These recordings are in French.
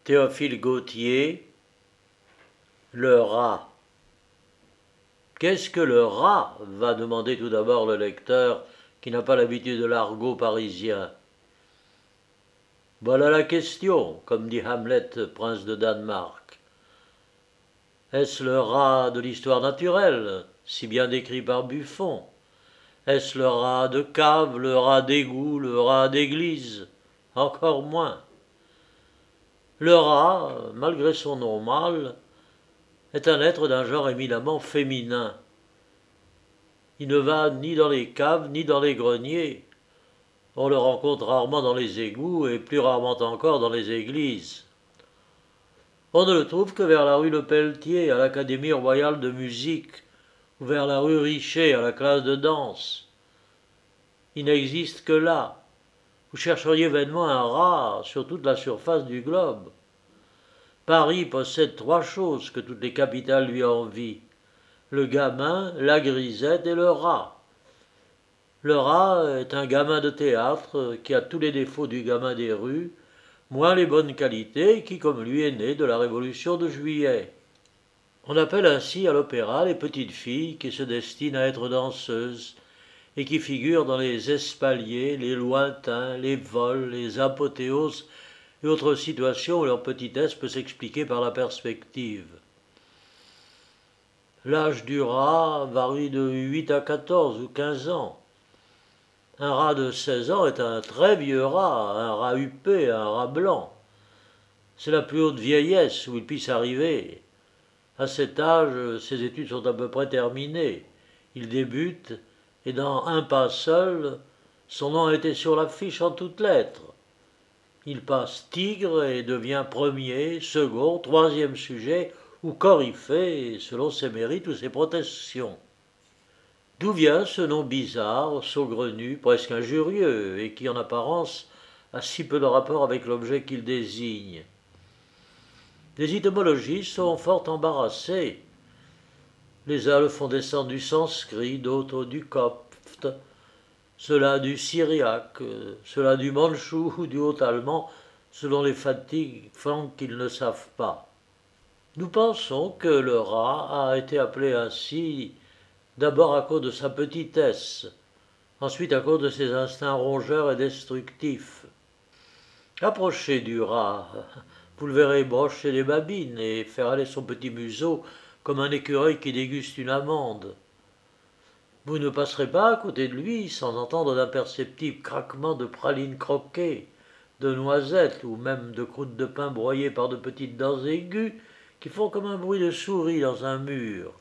Théophile Gautier, le rat. Qu'est-ce que le rat va demander tout d'abord le lecteur qui n'a pas l'habitude de l'argot parisien. Voilà la question, comme dit Hamlet, prince de Danemark. Est-ce le rat de l'histoire naturelle, si bien décrit par Buffon? Est-ce le rat de cave, le rat d'égout, le rat d'église? Encore moins. Le rat, malgré son nom mâle, est un être d'un genre éminemment féminin. Il ne va ni dans les caves ni dans les greniers. On le rencontre rarement dans les égouts et plus rarement encore dans les églises. On ne le trouve que vers la rue Le Pelletier à l'Académie royale de musique ou vers la rue Richer à la classe de danse. Il n'existe que là. Vous chercheriez vainement un rat sur toute la surface du globe. Paris possède 3 choses que toutes les capitales lui envient: le gamin, la grisette et le rat. Le rat est un gamin de théâtre qui a tous les défauts du gamin des rues, moins les bonnes qualités, et qui, comme lui, est né de la Révolution de Juillet. On appelle ainsi à l'opéra les petites filles qui se destinent à être danseuses et qui figurent dans les espaliers, les lointains, les vols, les apothéoses et autres situations où leur petitesse peut s'expliquer par la perspective. L'âge du rat varie de 8 à 14 ou 15 ans. Un rat de 16 ans est un très vieux rat, un rat huppé, un rat blanc. C'est la plus haute vieillesse où il puisse arriver. À cet âge, ses études sont à peu près terminées. Il débute, et dans un pas seul, son nom a été sur l'affiche en toutes lettres. Il passe tigre et devient premier, second, troisième sujet, ou coryphée, selon ses mérites ou ses protections. D'où vient ce nom bizarre, saugrenu, presque injurieux, et qui en apparence a si peu de rapport avec l'objet qu'il désigne? Les étymologistes sont fort embarrassés. Les uns le font descendre du sanskrit, d'autres du copte, ceux-là du syriaque, ceux-là du mandchou ou du haut-allemand, selon les fatigues qu'ils ne savent pas. Nous pensons que le rat a été appelé ainsi d'abord à cause de sa petitesse, ensuite à cause de ses instincts rongeurs et destructifs. Approchez du rat, vous le verrez brocher des babines et faire aller son petit museau comme un écureuil qui déguste une amande. Vous ne passerez pas à côté de lui sans entendre d'imperceptibles craquements de pralines croquées, de noisettes ou même de croûtes de pain broyées par de petites dents aiguës qui font comme un bruit de souris dans un mur.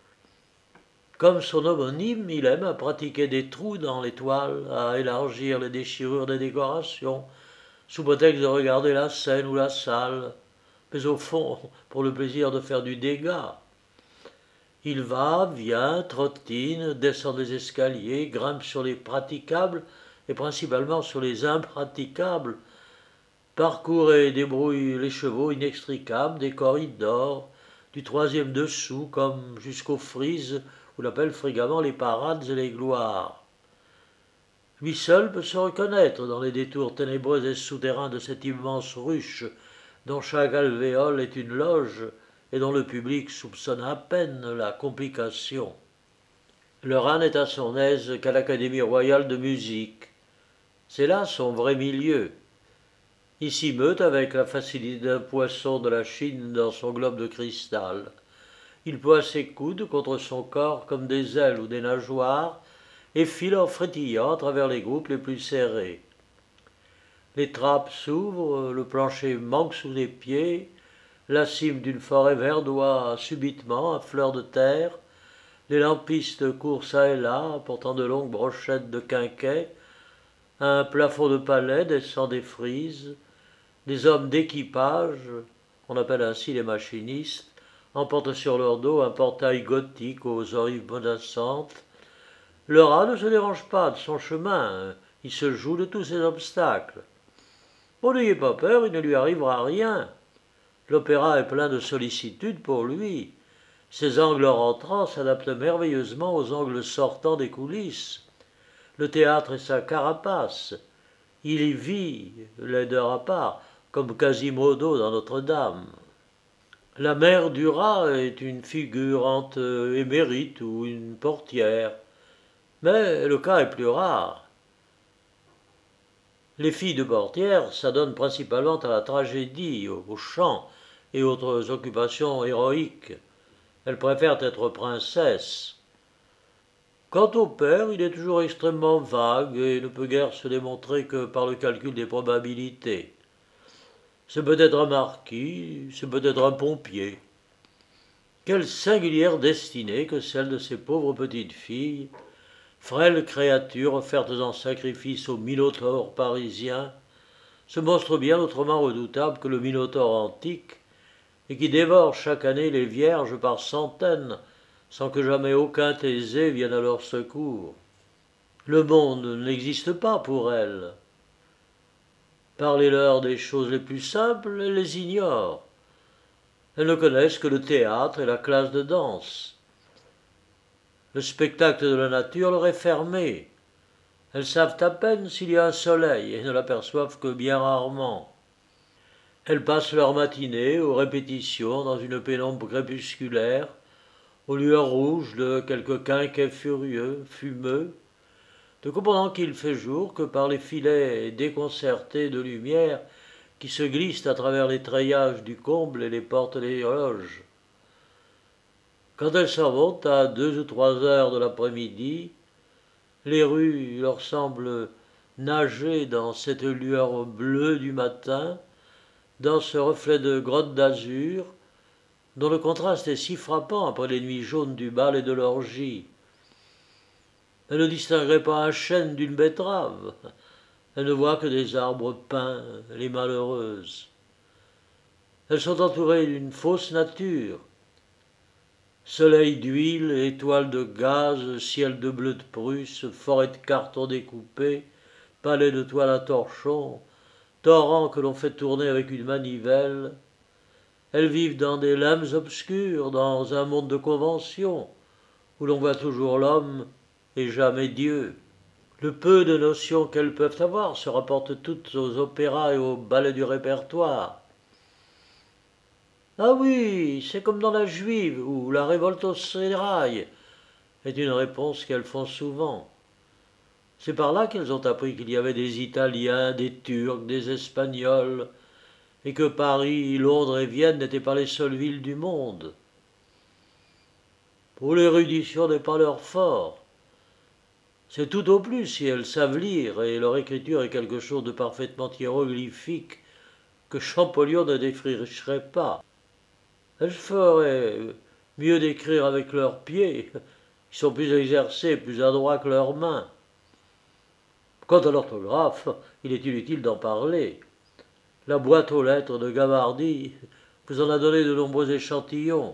Comme son homonyme, il aime à pratiquer des trous dans les toiles, à élargir les déchirures des décorations, sous prétexte de regarder la scène ou la salle, mais au fond, pour le plaisir de faire du dégât. Il va, vient, trottine, descend des escaliers, grimpe sur les praticables et principalement sur les impraticables, parcourt et débrouille les chevaux inextricables des corridors, du troisième dessous comme jusqu'aux frises, où l'appelle fréquemment les parades et les gloires. Lui seul peut se reconnaître dans les détours ténébreux et souterrains de cette immense ruche, dont chaque alvéole est une loge et dont le public soupçonne à peine la complication. Le rat n'est à son aise qu'à l'Académie royale de musique. C'est là son vrai milieu. Il s'y meut avec la facilité d'un poisson de la Chine dans son globe de cristal. Il ploie ses coudes contre son corps comme des ailes ou des nageoires et file en frétillant à travers les groupes les plus serrés. Les trappes s'ouvrent, le plancher manque sous les pieds, la cime d'une forêt verdoie subitement à fleur de terre, les lampistes courent çà et là, portant de longues brochettes de quinquet, un plafond de palais descend des frises, des hommes d'équipage, on appelle ainsi les machinistes, emportent sur leur dos un portail gothique aux orives menaçantes. Le rat ne se dérange pas de son chemin, il se joue de tous ces obstacles. Bon, n'ayez pas peur, il ne lui arrivera rien. L'opéra est plein de sollicitude pour lui. Ses angles rentrants s'adaptent merveilleusement aux angles sortants des coulisses. Le théâtre est sa carapace. Il y vit, laideur à part, comme Quasimodo dans Notre-Dame. La mère du rat est une figurante émérite ou une portière, mais le cas est plus rare. Les filles de portière s'adonnent principalement à la tragédie, au chant et autres occupations héroïques. Elles préfèrent être princesses. Quant au père, il est toujours extrêmement vague et ne peut guère se démontrer que par le calcul des probabilités. C'est peut-être un marquis, c'est peut-être un pompier. Quelle singulière destinée que celle de ces pauvres petites filles, frêles créatures offertes en sacrifice au Minotaure parisien, ce monstre bien autrement redoutable que le Minotaure antique, et qui dévore chaque année les vierges par centaines, sans que jamais aucun Thésée vienne à leur secours. Le monde n'existe pas pour elles. Parlez-leur des choses les plus simples, elles les ignorent. Elles ne connaissent que le théâtre et la classe de danse. Le spectacle de la nature leur est fermé. Elles savent à peine s'il y a un soleil et ne l'aperçoivent que bien rarement. Elles passent leur matinée aux répétitions dans une pénombre crépusculaire, aux lueurs rouges de quelques quinquets furieux, fumeux, ne comprenant qu'il fait jour que par les filets déconcertés de lumière qui se glissent à travers les treillages du comble et les portes des loges. Quand elles s'en vont à 2 ou 3 heures de l'après-midi, les rues leur semblent nager dans cette lueur bleue du matin, dans ce reflet de grottes d'azur, dont le contraste est si frappant après les nuits jaunes du bal et de l'orgie. Elle ne distinguerait pas un chêne d'une betterave. Elle ne voit que des arbres peints, les malheureuses. Elles sont entourées d'une fausse nature. Soleil d'huile, étoiles de gaz, ciel de bleu de Prusse, forêt de carton découpé, palais de toile à torchons, torrents que l'on fait tourner avec une manivelle. Elles vivent dans des lames obscures, dans un monde de conventions, où l'on voit toujours l'homme et jamais Dieu. Le peu de notions qu'elles peuvent avoir se rapportent toutes aux opéras et aux ballets du répertoire. Ah oui, c'est comme dans la Juive ou la révolte au sérail, est une réponse qu'elles font souvent. C'est par là qu'elles ont appris qu'il y avait des Italiens, des Turcs, des Espagnols, et que Paris, Londres et Vienne n'étaient pas les seules villes du monde. Pour l'érudition n'est pas leur fort. C'est tout au plus si elles savent lire, et leur écriture est quelque chose de parfaitement hiéroglyphique que Champollion ne défricherait pas. Elles feraient mieux d'écrire avec leurs pieds, ils sont plus exercés, plus adroits que leurs mains. Quant à l'orthographe, il est inutile d'en parler. La boîte aux lettres de Gavardi vous en a donné de nombreux échantillons.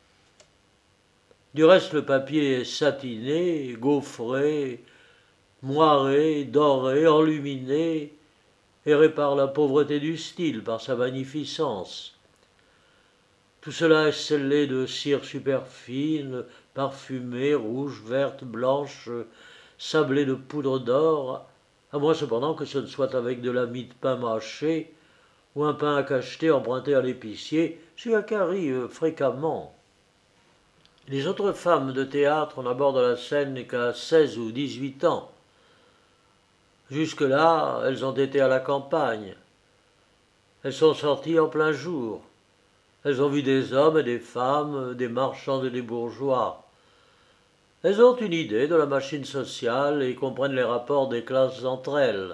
Du reste, le papier est satiné, gaufré, moiré, doré, enluminé, et répare la pauvreté du style par sa magnificence. Tout cela est scellé de cire super fine, parfumée, rouge, verte, blanche, sablée de poudre d'or, à moins cependant que ce ne soit avec de la mie de pain mâché ou un pain à cacheter emprunté à l'épicier, celui qui arrive fréquemment. Les autres femmes de théâtre n'abordent la scène qu'à 16 ou 18 ans. Jusque-là, elles ont été à la campagne. Elles sont sorties en plein jour. Elles ont vu des hommes et des femmes, des marchands et des bourgeois. Elles ont une idée de la machine sociale et comprennent les rapports des classes entre elles.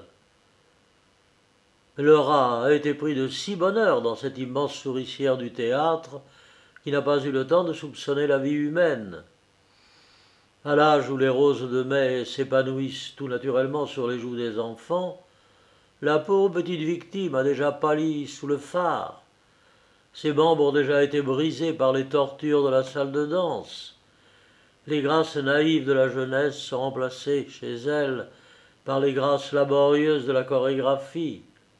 Le rat a été pris de si bonne heure dans cette immense souricière du théâtre qu'il n'a pas eu le temps de soupçonner la vie humaine. À l'âge où les roses de mai s'épanouissent tout naturellement sur les joues des enfants, la pauvre petite victime a déjà pâli sous le phare. Ses membres ont déjà été brisés par les tortures de la salle de danse. Les grâces naïves de la jeunesse sont remplacées chez elle par les grâces laborieuses de la chorégraphie.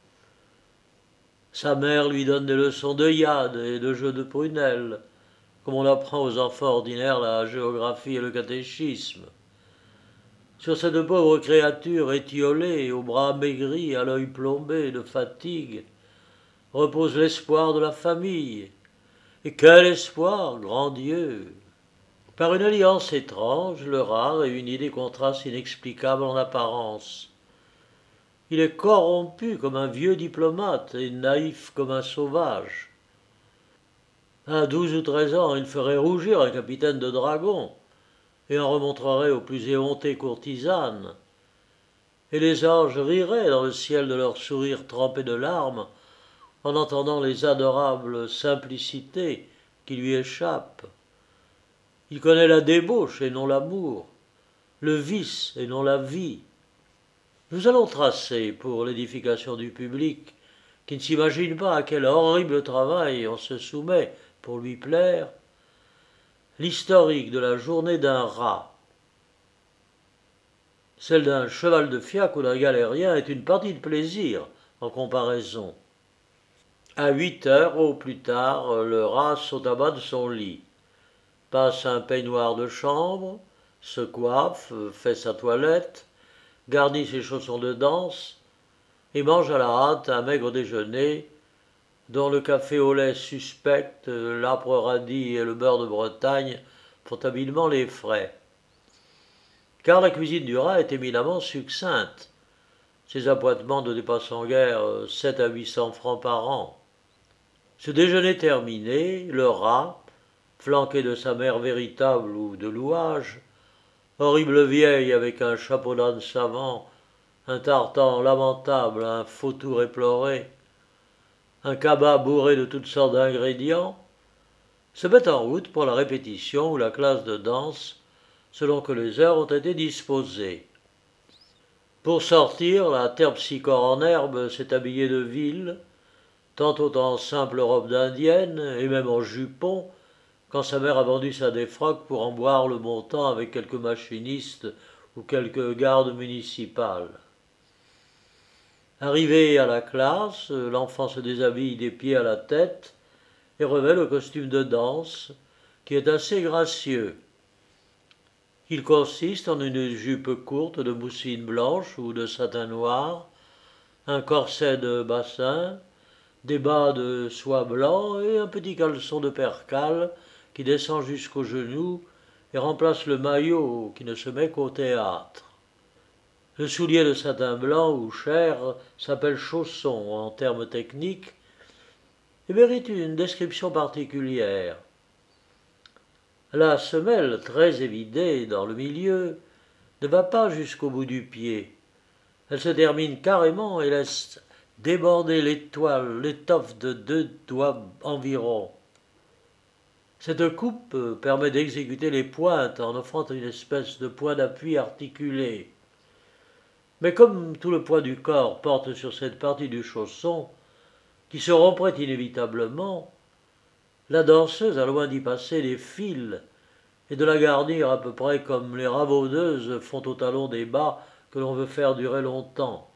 Sa mère lui donne des leçons de yad et de jeu de prunelle, comme on apprend aux enfants ordinaires la géographie et le catéchisme. Sur cette pauvre créature étiolée, aux bras maigris, à l'œil plombé de fatigue, repose l'espoir de la famille. Et quel espoir, grand Dieu! Par une alliance étrange, le rat réunit des contrastes inexplicables en apparence. Il est corrompu comme un vieux diplomate et naïf comme un sauvage. À 12 ou 13 ans, il ferait rougir un capitaine de dragons et en remontrerait aux plus éhontées courtisanes. Et les anges riraient dans le ciel de leurs sourires trempés de larmes en entendant les adorables simplicités qui lui échappent. Il connaît la débauche et non l'amour, le vice et non la vie. Nous allons tracer, pour l'édification du public, qui ne s'imagine pas à quel horrible travail on se soumet pour lui plaire, l'historique de la journée d'un rat. Celle d'un cheval de fiacre ou d'un galérien est une partie de plaisir en comparaison. À 8 heures au plus tard, le rat saute à bas de son lit, passe un peignoir de chambre, se coiffe, fait sa toilette, garnit ses chaussons de danse et mange à la hâte un maigre déjeuner dont le café au lait suspect, l'âpre radis et le beurre de Bretagne font habilement les frais. Car la cuisine du rat est éminemment succincte. Ses appointements ne dépassent en guère 7 à 800 francs par an. Ce déjeuner terminé, le rat, flanqué de sa mère véritable ou de louage, horrible vieille avec un chapeau d'âne savant, un tartan lamentable, un fautour éploré, un cabas bourré de toutes sortes d'ingrédients, se met en route pour la répétition ou la classe de danse, selon que les heures ont été disposées. Pour sortir, la terpsichore en herbe s'est habillée de ville, tantôt en simple robe d'indienne, et même en jupon, quand sa mère a vendu sa défroque pour en boire le bon temps avec quelques machinistes ou quelques gardes municipales. Arrivé à la classe, l'enfant se déshabille des pieds à la tête et revêt le costume de danse, qui est assez gracieux. Il consiste en une jupe courte de mousseline blanche ou de satin noir, un corset de bassin, des bas de soie blanc et un petit caleçon de percale qui descend jusqu'aux genoux et remplace le maillot qui ne se met qu'au théâtre. Le soulier de satin blanc ou chair s'appelle chausson en termes techniques et mérite une description particulière. La semelle, très évidée dans le milieu, ne va pas jusqu'au bout du pied. Elle se termine carrément et laisse déborder l'étoffe de 2 doigts environ. Cette coupe permet d'exécuter les pointes en offrant une espèce de point d'appui articulé. Mais comme tout le poids du corps porte sur cette partie du chausson, qui se romprait inévitablement, la danseuse a loin d'y passer les fils et de la garnir à peu près comme les ravaudeuses font au talon des bas que l'on veut faire durer longtemps.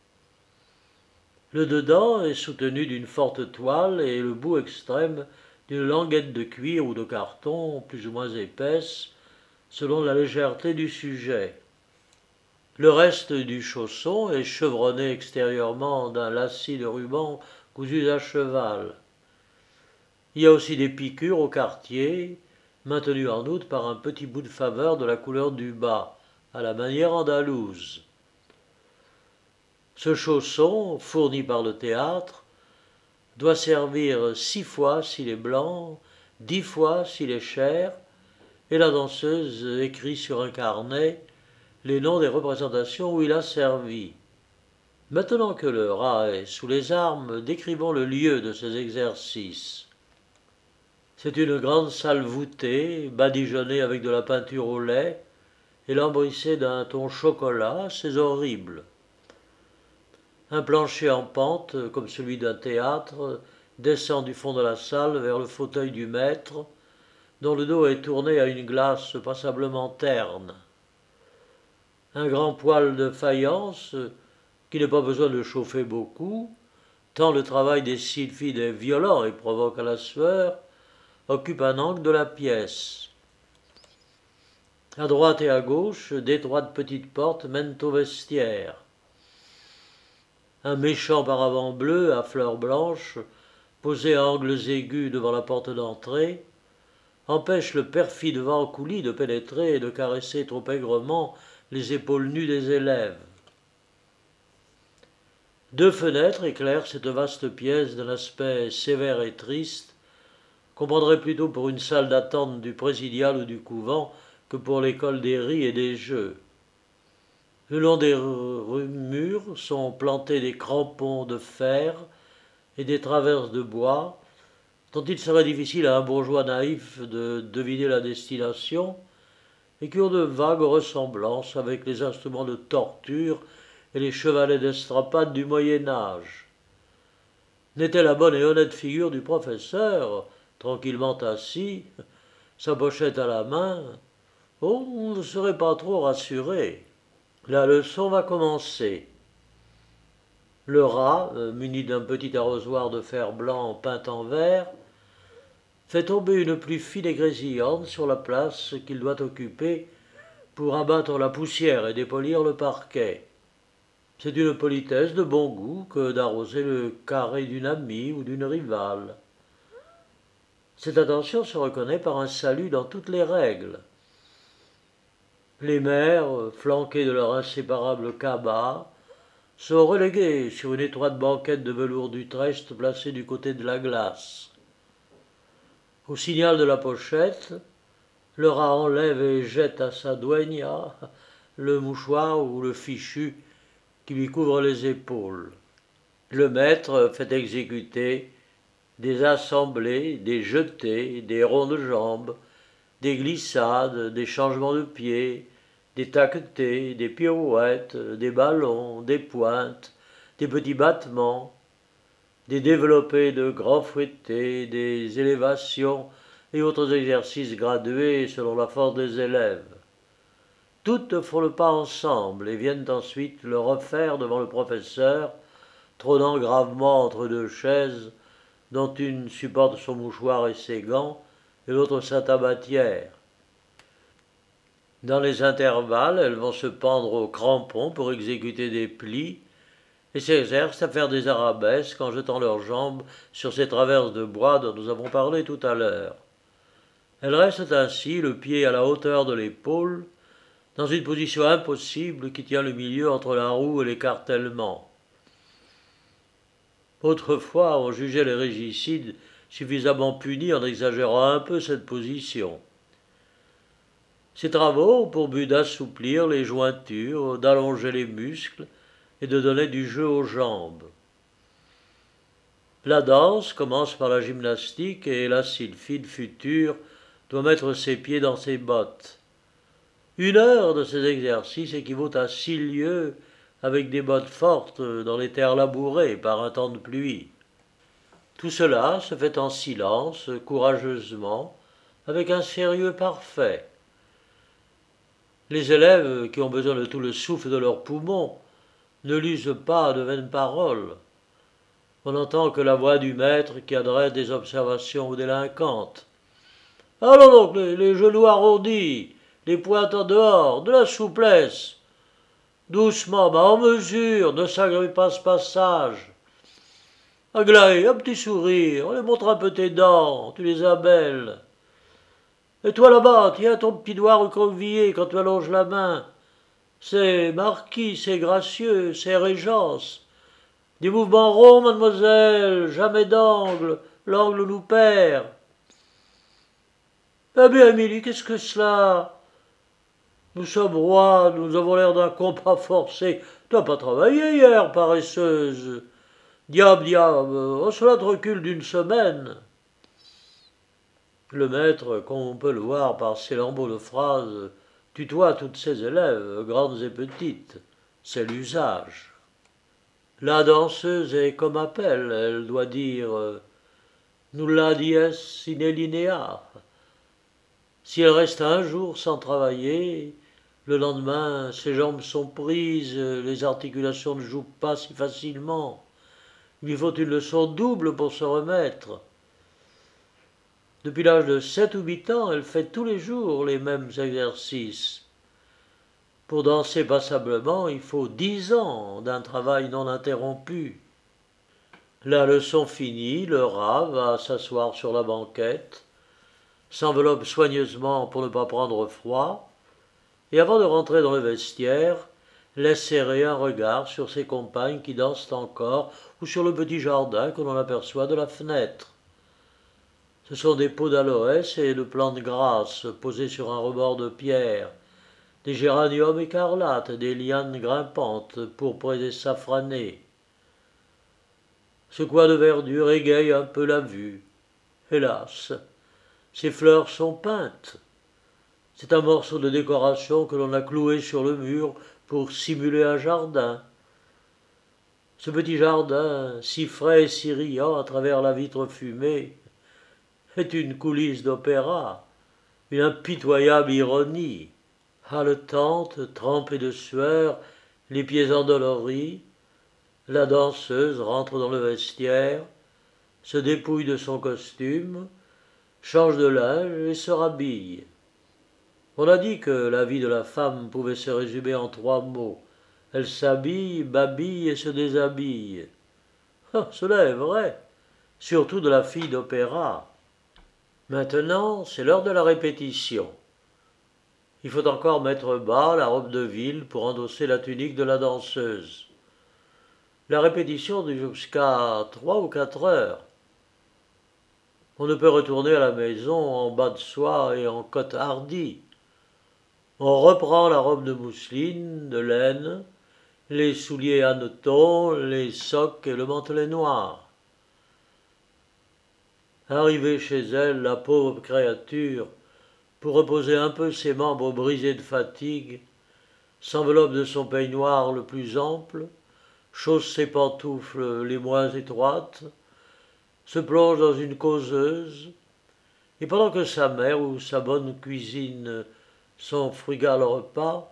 Le dedans est soutenu d'une forte toile et le bout extrême d'une languette de cuir ou de carton, plus ou moins épaisse, selon la légèreté du sujet. Le reste du chausson est chevronné extérieurement d'un lacis de ruban cousu à cheval. Il y a aussi des piqûres au quartier, maintenues en outre par un petit bout de faveur de la couleur du bas, à la manière andalouse. Ce chausson, fourni par le théâtre, doit servir 6 fois s'il est blanc, 10 fois s'il est chair, et la danseuse écrit sur un carnet les noms des représentations où il a servi. Maintenant que le rat est sous les armes, décrivons le lieu de ces exercices. C'est une grande salle voûtée, badigeonnée avec de la peinture au lait et lambrissée d'un ton chocolat, c'est horrible. Un plancher en pente, comme celui d'un théâtre, descend du fond de la salle vers le fauteuil du maître, dont le dos est tourné à une glace passablement terne. Un grand poêle de faïence, qui n'a pas besoin de chauffer beaucoup, tant le travail des sylphides est violent et provoque à la sueur, occupe un angle de la pièce. À droite et à gauche, d'étroites petites portes mènent au vestiaire. Un méchant paravent bleu à fleurs blanches, posé à angles aigus devant la porte d'entrée, empêche le perfide vent coulis de pénétrer et de caresser trop aigrement les épaules nues des élèves. 2 fenêtres éclairent cette vaste pièce d'un aspect sévère et triste, qu'on prendrait plutôt pour une salle d'attente du présidial ou du couvent que pour l'école des ris et des jeux. Le long des murs sont plantés des crampons de fer et des traverses de bois, dont il serait difficile à un bourgeois naïf de deviner la destination, et qui ont de vagues ressemblances avec les instruments de torture et les chevalets d'estrapade du Moyen-Âge. N'était la bonne et honnête figure du professeur, tranquillement assis, sa pochette à la main, on ne serait pas trop rassuré. La leçon va commencer. Le rat, muni d'un petit arrosoir de fer blanc peint en vert, fait tomber une pluie fine et grésillante sur la place qu'il doit occuper pour abattre la poussière et dépolir le parquet. C'est une politesse de bon goût que d'arroser le carré d'une amie ou d'une rivale. Cette attention se reconnaît par un salut dans toutes les règles. Les mères, flanquées de leur inséparable cabas, sont reléguées sur une étroite banquette de velours d'Utrecht placée du côté de la glace. Au signal de la pochette, le rat enlève et jette à sa dueña le mouchoir ou le fichu qui lui couvre les épaules. Le maître fait exécuter des assemblées, des jetés, des ronds de jambes, des glissades, des changements de pieds, des taquetés, des pirouettes, des ballons, des pointes, des petits battements, des développés de grands fouettés, des élévations et autres exercices gradués selon la force des élèves. Toutes font le pas ensemble et viennent ensuite le refaire devant le professeur, trônant gravement entre 2 chaises, dont une supporte son mouchoir et ses gants, et l'autre sa tabatière. Dans les intervalles, elles vont se pendre aux crampons pour exécuter des plis, et s'exercent à faire des arabesques en jetant leurs jambes sur ces traverses de bois dont nous avons parlé tout à l'heure. Elles restent ainsi, le pied à la hauteur de l'épaule, dans une position impossible qui tient le milieu entre la roue et l'écartèlement. Autrefois, on jugeait les régicides suffisamment punis en exagérant un peu cette position. Ces travaux ont pour but d'assouplir les jointures, d'allonger les muscles et de donner du jeu aux jambes. La danse commence par la gymnastique et la sylphide future doit mettre ses pieds dans ses bottes. 1 heure de ces exercices équivaut à 6 lieues avec des bottes fortes dans les terres labourées par un temps de pluie. Tout cela se fait en silence, courageusement, avec un sérieux parfait. Les élèves, qui ont besoin de tout le souffle de leurs poumons, ne lisent pas de vaines paroles. On n'entend que la voix du maître qui adresse des observations aux délinquantes. Allons donc, les genoux arrondis, les pointes en dehors, de la souplesse. Doucement, mais en mesure, ne s'agrée pas ce passage. Aglaé, un petit sourire, on les montre un peu tes dents, tu les as belles. Et toi là-bas, tiens ton petit doigt recroquevillé quand tu allonges la main. C'est marquis, c'est gracieux, c'est régence. Des mouvements ronds, mademoiselle, jamais d'angle, l'angle nous perd. Eh bien, Émilie, qu'est-ce que cela? Nous sommes rois, nous avons l'air d'un compas forcé. Tu n'as pas travaillé hier, paresseuse. Diable, diable, cela te recule d'1 semaine. Le maître, comme on peut le voir par ses lambeaux de phrases, tutoie toutes ses élèves, grandes et petites. C'est l'usage. La danseuse est comme appel, elle doit dire nulla dies sine linea. Si elle reste un jour sans travailler, le lendemain, ses jambes sont prises, les articulations ne jouent pas si facilement. Il lui faut une leçon double pour se remettre. Depuis l'âge de 7 ou 8 ans, elle fait tous les jours les mêmes exercices. Pour danser passablement, il faut 10 ans d'un travail non interrompu. La leçon finie, le rat va s'asseoir sur la banquette, s'enveloppe soigneusement pour ne pas prendre froid, et avant de rentrer dans le vestiaire, laisse serrer un regard sur ses compagnes qui dansent encore ou sur le petit jardin que l'on aperçoit de la fenêtre. Ce sont des pots d'aloès et de plantes grasses posés sur un rebord de pierre, des géraniums écarlates, des lianes grimpantes, pourprées et safranées. Ce coin de verdure égaye un peu la vue. Hélas, ces fleurs sont peintes. C'est un morceau de décoration que l'on a cloué sur le mur pour simuler un jardin. Ce petit jardin, si frais et si riant à travers la vitre fumée, est une coulisse d'opéra, une impitoyable ironie. Haletante, trempée de sueur, les pieds endoloris, la danseuse rentre dans le vestiaire, se dépouille de son costume, change de linge et se rhabille. On a dit que la vie de la femme pouvait se résumer en 3 mots. Elle s'habille, babille et se déshabille. Ah, cela est vrai, surtout de la fille d'opéra. Maintenant, c'est l'heure de la répétition. Il faut encore mettre bas la robe de ville pour endosser la tunique de la danseuse. La répétition dure jusqu'à 3 ou 4 heures. On ne peut retourner à la maison en bas de soie et en cotte hardie. On reprend la robe de mousseline, de laine, les souliers hannetons, les socques et le mantelet noir. Arrivée chez elle, la pauvre créature, pour reposer un peu ses membres brisés de fatigue, s'enveloppe de son peignoir le plus ample, chausse ses pantoufles les moins étroites, se plonge dans une causeuse, et pendant que sa mère ou sa bonne cuisine son frugal repas,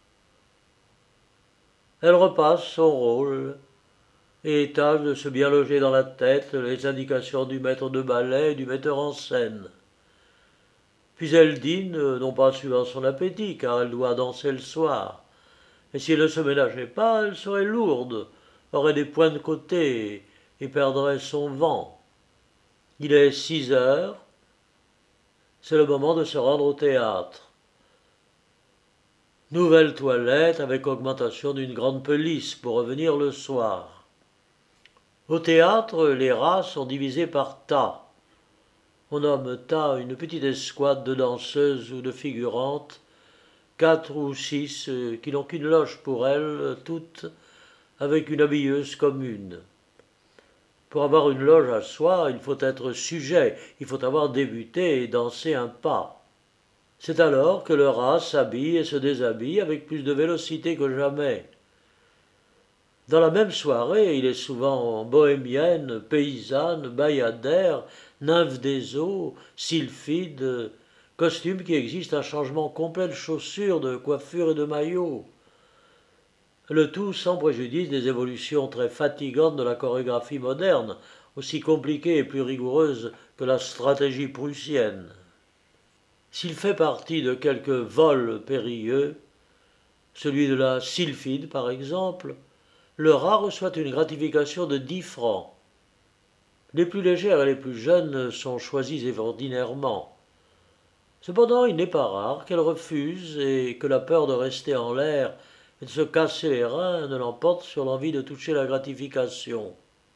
elle repasse son rôle et tâche de se bien loger dans la tête les indications du maître de ballet et du metteur en scène. Puis elle dîne, non pas suivant son appétit, car elle doit danser le soir. Et si elle ne se ménageait pas, elle serait lourde, aurait des points de côté et perdrait son vent. Il est 6 heures, c'est le moment de se rendre au théâtre. Nouvelle toilette avec augmentation d'une grande pelisse pour revenir le soir. Au théâtre, les rats sont divisés par tas. On nomme tas une petite escouade de danseuses ou de figurantes, 4 ou 6 qui n'ont qu'une loge pour elles, toutes, avec une habilleuse commune. Pour avoir une loge à soi, il faut être sujet, il faut avoir débuté et dansé un pas. C'est alors que le rat s'habille et se déshabille avec plus de vélocité que jamais. Dans la même soirée, il est souvent bohémienne, paysanne, bayadère, nymphe des eaux, sylphide, costume qui exige un changement complet de chaussures, de coiffure et de maillot. Le tout sans préjudice des évolutions très fatigantes de la chorégraphie moderne, aussi compliquée et plus rigoureuse que la stratégie prussienne. S'il fait partie de quelques vols périlleux, celui de la sylphide par exemple, le rat reçoit une gratification de 10 francs. Les plus légères et les plus jeunes sont choisies ordinairement. Cependant, il n'est pas rare qu'elles refusent et que la peur de rester en l'air et de se casser les reins ne l'emporte sur l'envie de toucher la gratification.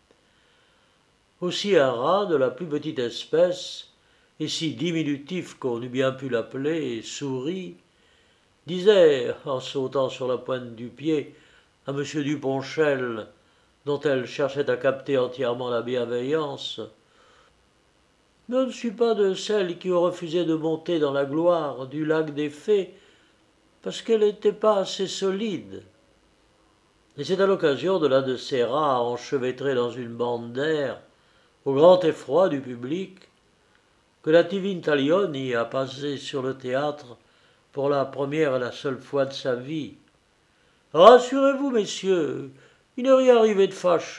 Aussi un rat de la plus petite espèce, et si diminutif qu'on eût bien pu l'appeler Souris, disait, en sautant sur la pointe du pied, à M. Duponchel, dont elle cherchait à capter entièrement la bienveillance. « Je ne suis pas de celles qui ont refusé de monter dans la gloire du lac des Fées parce qu'elle n'était pas assez solide. » Et c'est à l'occasion de l'un de ces rats enchevêtrés dans une bande d'air, au grand effroi du public, que la Divine Taglioni a passé sur le théâtre pour la première et la seule fois de sa vie. « Rassurez-vous, messieurs, il n'est rien arrivé de fâcheux. »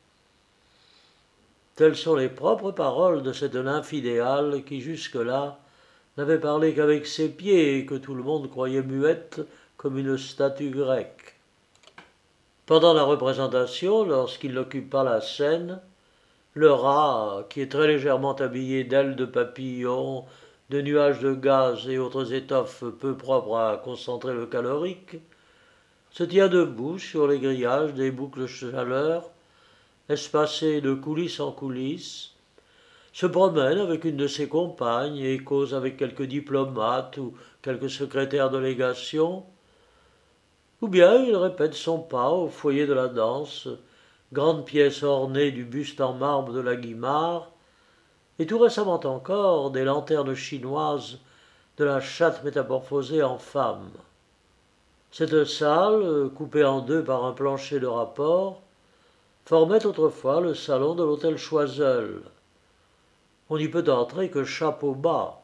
Telles sont les propres paroles de cette nymphe idéale qui, jusque-là, n'avait parlé qu'avec ses pieds et que tout le monde croyait muette comme une statue grecque. Pendant la représentation, lorsqu'il n'occupe pas la scène, le rat, qui est très légèrement habillé d'ailes de papillon, de nuages de gaz et autres étoffes peu propres à concentrer le calorique, se tient debout sur les grillages des boucles chaleur, espacées de coulisses en coulisses, se promène avec une de ses compagnes et cause avec quelques diplomates ou quelques secrétaires de légation, ou bien il répète son pas au foyer de la danse, grande pièce ornée du buste en marbre de la Guimard, et tout récemment encore des lanternes chinoises de la chatte métamorphosée en femme. Cette salle, coupée en deux par un plancher de rapport, formait autrefois le salon de l'hôtel Choiseul. On n'y peut entrer que chapeau bas.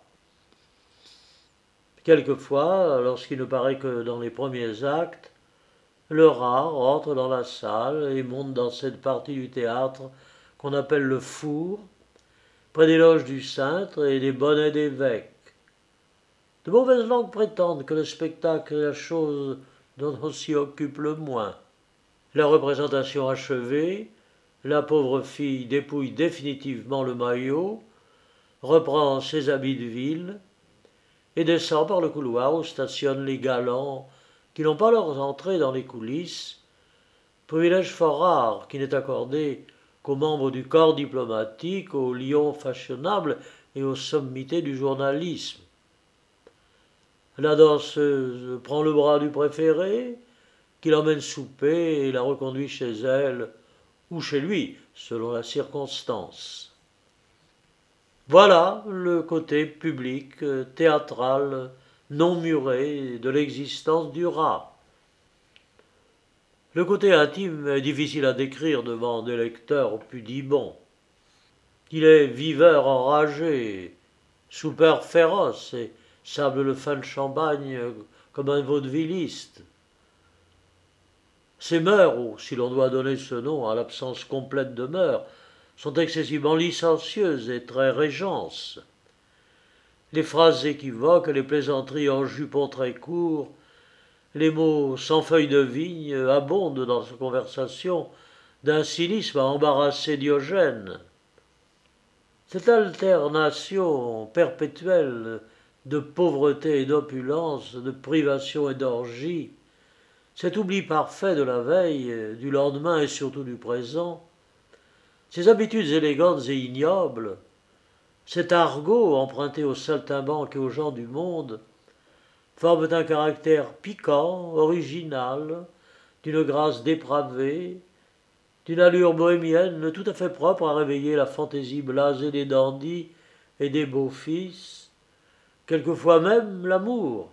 Quelquefois, lorsqu'il ne paraît que dans les premiers actes, le rat rentre dans la salle et monte dans cette partie du théâtre qu'on appelle le four, près des loges du cintre et des bonnets d'évêques. De mauvaises langues prétendent que le spectacle est la chose dont on s'y occupe le moins. La représentation achevée, la pauvre fille dépouille définitivement le maillot, reprend ses habits de ville et descend par le couloir où stationnent les galants qui n'ont pas leur entrée dans les coulisses, privilège fort rare qui n'est accordé qu'aux membres du corps diplomatique, aux lions fashionables et aux sommités du journalisme. La danseuse prend le bras du préféré, qui l'emmène souper et la reconduit chez elle ou chez lui, selon la circonstance. Voilà le côté public, théâtral, non muré de l'existence du rat. Le côté intime est difficile à décrire devant des lecteurs pudibonds. Il est viveur enragé, soupeur féroce et sable le fin de champagne comme un vaudevilliste. Ses mœurs, ou si l'on doit donner ce nom à l'absence complète de mœurs, sont excessivement licencieuses et très régences. Les phrases équivoques, les plaisanteries en jupons très courts, les mots sans feuilles de vigne abondent dans sa conversation d'un cynisme à embarrasser Diogène. Cette alternation perpétuelle de pauvreté et d'opulence, de privation et d'orgie, cet oubli parfait de la veille, du lendemain et surtout du présent, ces habitudes élégantes et ignobles, cet argot emprunté aux saltimbanques et aux gens du monde, forment un caractère piquant, original, d'une grâce dépravée, d'une allure bohémienne tout à fait propre à réveiller la fantaisie blasée des dandys et des beaux-fils, quelquefois même l'amour.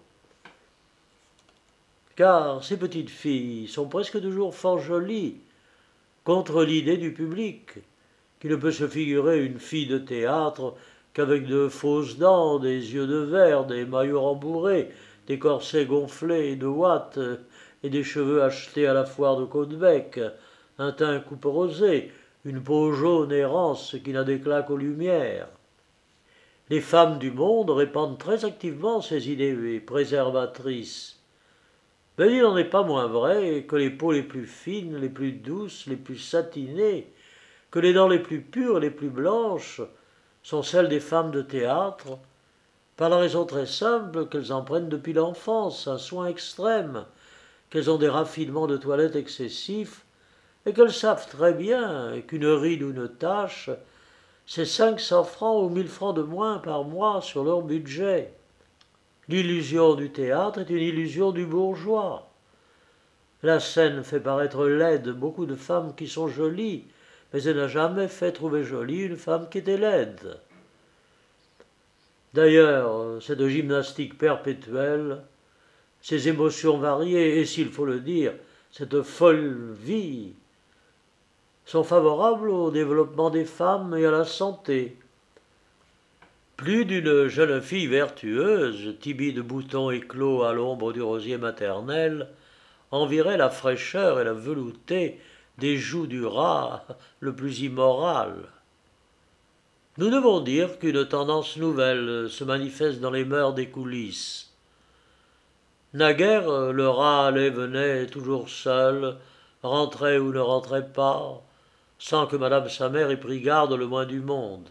Car ces petites filles sont presque toujours fort jolies, contre l'idée du public, qui ne peut se figurer une fille de théâtre qu'avec de fausses dents, des yeux de verre, des maillots rembourrés, des corsets gonflés de ouates et des cheveux achetés à la foire de Caudebec, un teint couperosé, une peau jaune et rance qui n'a d'éclat qu'aux lumières. Les femmes du monde répandent très activement ces idées préservatrices. Mais il n'en est pas moins vrai que les peaux les plus fines, les plus douces, les plus satinées, que les dents les plus pures et les plus blanches sont celles des femmes de théâtre, par la raison très simple qu'elles en prennent depuis l'enfance un soin extrême, qu'elles ont des raffinements de toilette excessifs, et qu'elles savent très bien qu'une ride ou une tache, c'est 500 francs ou 1000 francs de moins par mois sur leur budget. L'illusion du théâtre est une illusion du bourgeois. La scène fait paraître laide beaucoup de femmes qui sont jolies, mais elle n'a jamais fait trouver jolie une femme qui était laide. D'ailleurs, cette gymnastique perpétuelle, ces émotions variées, et s'il faut le dire, cette folle vie, sont favorables au développement des femmes et à la santé. Plus d'une jeune fille vertueuse, timide bouton éclos à l'ombre du rosier maternel, envierait la fraîcheur et la velouté des joues du rat le plus immoral. Nous devons dire qu'une tendance nouvelle se manifeste dans les mœurs des coulisses. Naguère, le rat allait, venait, toujours seul, rentrait ou ne rentrait pas, sans que madame sa mère ait pris garde le moins du monde.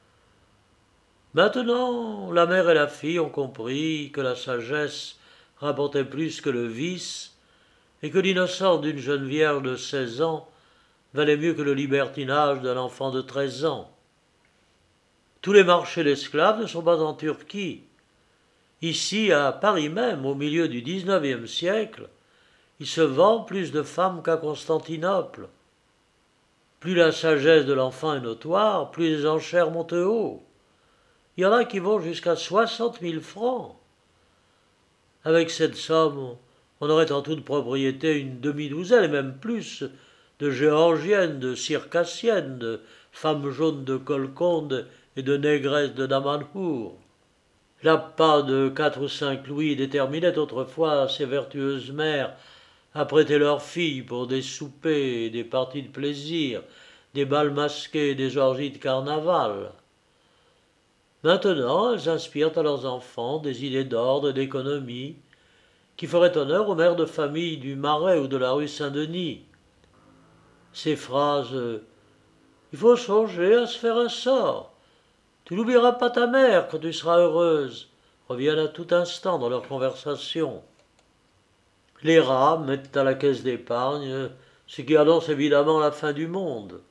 Maintenant, la mère et la fille ont compris que la sagesse rapportait plus que le vice, et que l'innocence d'une jeune vierge de 16 ans valait mieux que le libertinage d'un enfant de 13 ans. Tous les marchés d'esclaves ne sont pas en Turquie. Ici, à Paris même, au milieu du XIXe siècle, il se vend plus de femmes qu'à Constantinople. Plus la sagesse de l'enfant est notoire, plus les enchères montent haut. Il y en a qui vont jusqu'à 60 000 francs. Avec cette somme, on aurait en toute propriété une demi-douzaine, et même plus, de géorgiennes, de circassiennes, de femmes jaunes de Golconde et de négresses de Damanhour. L'appât de 4 ou 5 louis déterminait autrefois ces vertueuses mères à prêter leurs filles pour des soupers, des parties de plaisir, des bals masqués, des orgies de carnaval. Maintenant, elles inspirent à leurs enfants des idées d'ordre et d'économie qui feraient honneur aux mères de famille du Marais ou de la rue Saint-Denis. Ces phrases « Il faut songer à se faire un sort. Tu n'oublieras pas ta mère quand tu seras heureuse » reviennent à tout instant dans leur conversation. Les rats mettent à la caisse d'épargne, ce qui annonce évidemment la fin du monde.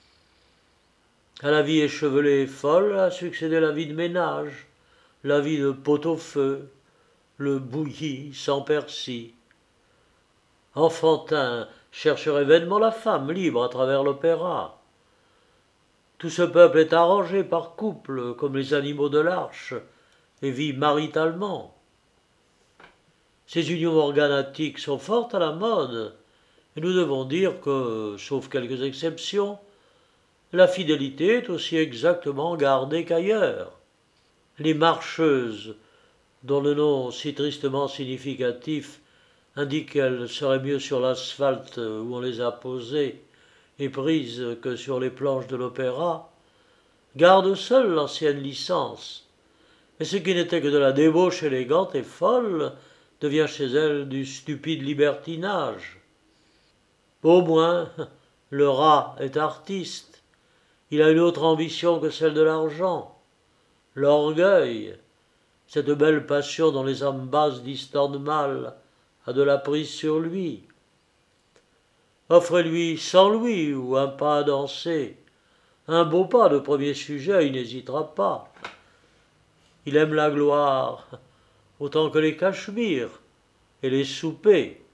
À la vie échevelée et folle a succédé la vie de ménage, la vie de pot-au-feu, le bouilli sans persil. Enfantin chercherait vainement la femme libre à travers l'opéra. Tout ce peuple est arrangé par couple, comme les animaux de l'arche, et vit maritalement. Ces unions organatiques sont fortes à la mode, et nous devons dire que, sauf quelques exceptions, la fidélité est aussi exactement gardée qu'ailleurs. Les marcheuses, dont le nom si tristement significatif indique qu'elles seraient mieux sur l'asphalte où on les a posées et prises que sur les planches de l'opéra, gardent seules l'ancienne licence, et ce qui n'était que de la débauche élégante et folle devient chez elles du stupide libertinage. Au moins, le rat est artiste. Il a une autre ambition que celle de l'argent. L'orgueil, cette belle passion dont les âmes basses distordent mal, a de la prise sur lui. Offrez-lui 100 louis ou un pas à danser. Un beau pas de premier sujet, il n'hésitera pas. Il aime la gloire autant que les cachemires et les soupers.